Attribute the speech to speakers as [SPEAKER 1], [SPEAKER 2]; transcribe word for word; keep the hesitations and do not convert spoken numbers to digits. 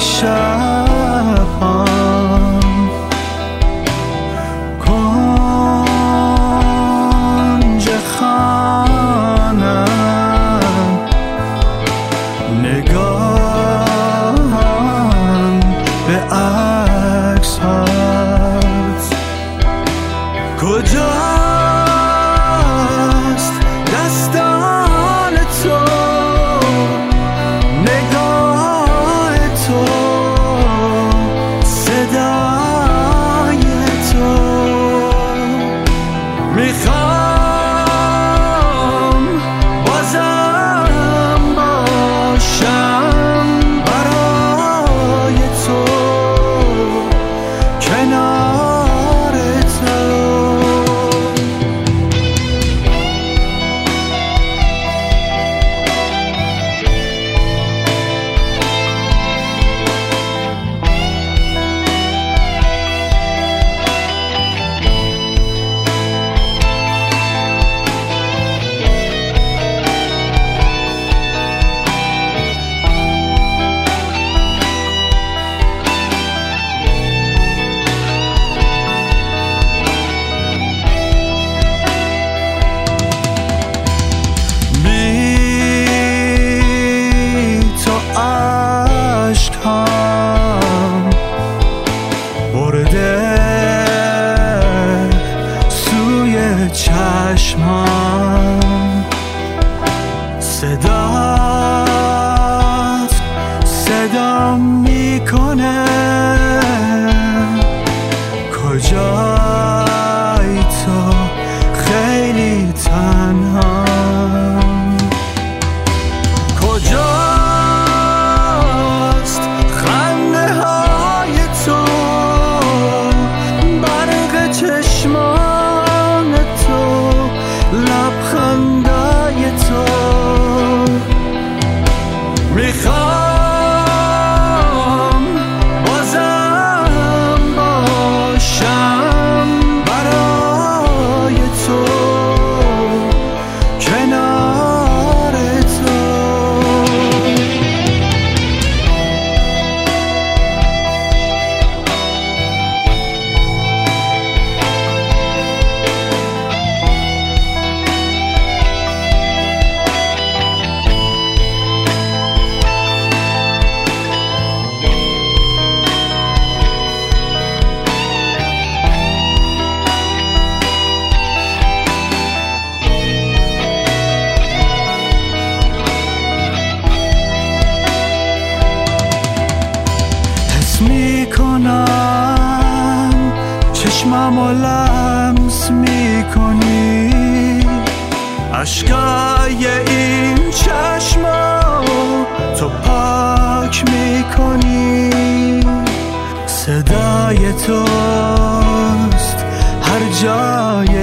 [SPEAKER 1] شب‌هام کنج خانم نگاهم به عکس هات کجاست دستان تو نگاه تو صدای تو میخوام بازم باشم برای تو کنار تو عشقم برده سوی چشمم صدات صدا میکنه کجای تو خیلی تنهام کجا چشمان تو لبخندای تو میخوام بازم باشم برای تو کنار تو میکنم چشممو لمس میکنی اشکای این چشمو تو پاک میکنی صدای توست هر جای